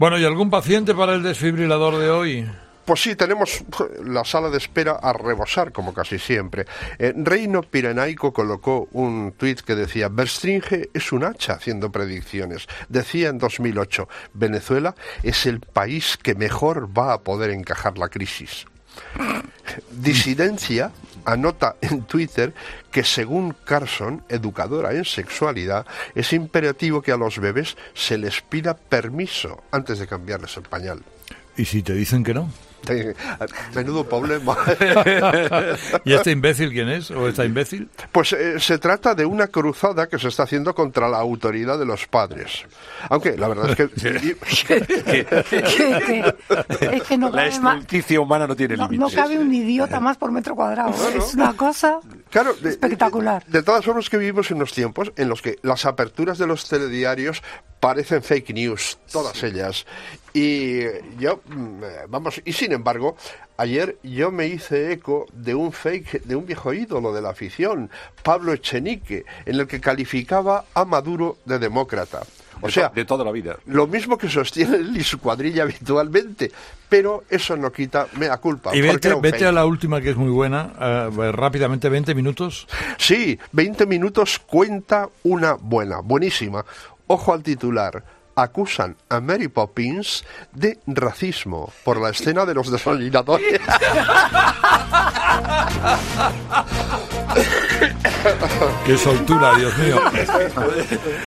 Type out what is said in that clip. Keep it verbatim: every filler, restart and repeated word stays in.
Bueno, ¿y algún paciente para el desfibrilador de hoy? Pues sí, tenemos la sala de espera a rebosar, como casi siempre. Eh, Reino Pirenaico colocó un tuit que decía: Verstringe es un hacha haciendo predicciones. Decía en dos mil ocho, Venezuela es el país que mejor va a poder encajar la crisis. Disidencia anota en Twitter que según Carson, educadora en sexualidad, es imperativo que a los bebés se les pida permiso antes de cambiarles el pañal. ¿Y si te dicen que no? Menudo problema. ¿Y este imbécil quién es? ¿O esta imbécil? Pues eh, se trata de una cruzada que se está haciendo contra la autoridad de los padres. Aunque la verdad es que... es que no la estulticia humana no tiene no, límites. No cabe un idiota más por metro cuadrado. Bueno, es una cosa claro, de, espectacular. De, de todas formas, que vivimos en unos tiempos en los que las aperturas de los telediarios parecen fake news, todas sí. ellas. Y yo, vamos, y sin embargo, ayer yo me hice eco de un fake, de un viejo ídolo de la afición, Pablo Echenique, en el que calificaba a Maduro de demócrata. O de sea, to- de toda la vida. Lo mismo que sostiene él y su cuadrilla habitualmente, pero eso no quita mea culpa. Y vete, vete a la última, que es muy buena, uh, rápidamente, veinte minutos. Sí, veinte minutos cuenta una buena, buenísima. Ojo al titular: acusan a Mary Poppins de racismo por la escena de los desayunadores. ¡Qué soltura, Dios mío!